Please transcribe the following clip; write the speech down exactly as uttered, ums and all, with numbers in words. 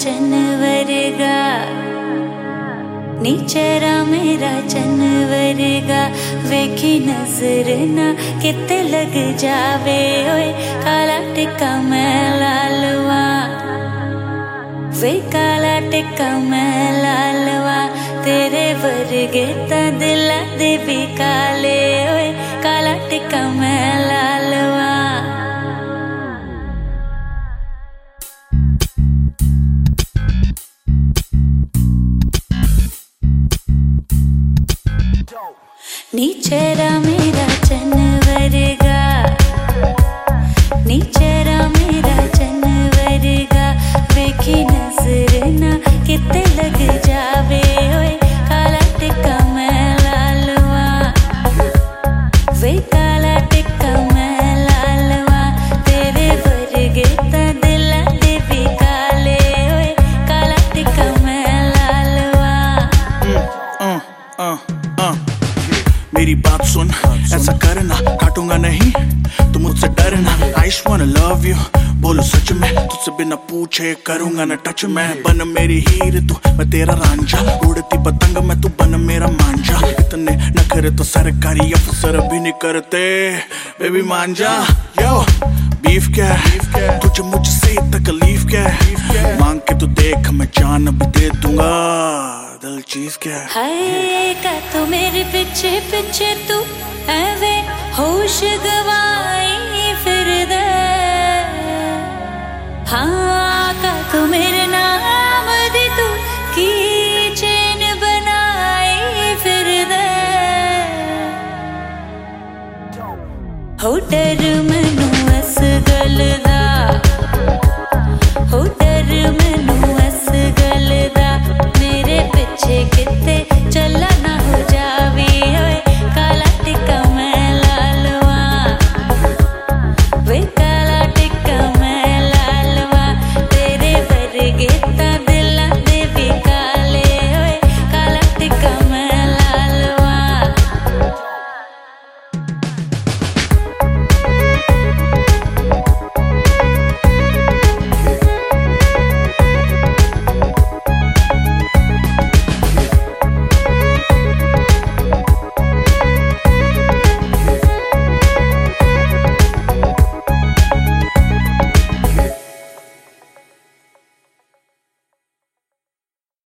चन वर्गा, नी चेहरा मेरा चन वर्गा, वेखी नजर ना किते लग जावे ओए, काला टिक्का मैं लालवा, वे काला टिक्का मैं लालवा, तेरे वर्गे ता दिला दे भी काले ओए, काला टिक्का मैं लालवा। नी चेहरा मेरा चन वर्गा, नी चेहरा मेरा चन वर्गा, वेखी नजर ना किते लग जावे ओए, काला टिक्का मैं लालवा, वे काला टिक्का मैं लालवा, तेरे वर्गे ता दिला दे भी काले ओए, काला टिक्का मैं लालवा। uh, uh, uh. मेरी बात सुन, ऐसा करना काटूंगा नहीं, तू मुझसे डरना, I just wanna love you, बोलो सच में, तुझसे बिना पूछे करूंगा ना टच में, बन मेरी हीर तू मैं तेरा रांझा, उड़ती पतंग मैं तू बन मेरा मांझा, इतने नखरे तो सरकारी अफसर भी नहीं करते, बेबी मांझा। यो बीफ क्या है तुझे मुझसे तकलीफ क्या है, मांग के तू देख मैं जान भी दे दूंगा, दिल चीज क्या है। हाय का तू मेरे पीछे पीछे तू ऐवे होश गवाई फिर दे, हाँ का तू मेरे नाम दी तू की चैन बनाई फिर दे, हो डर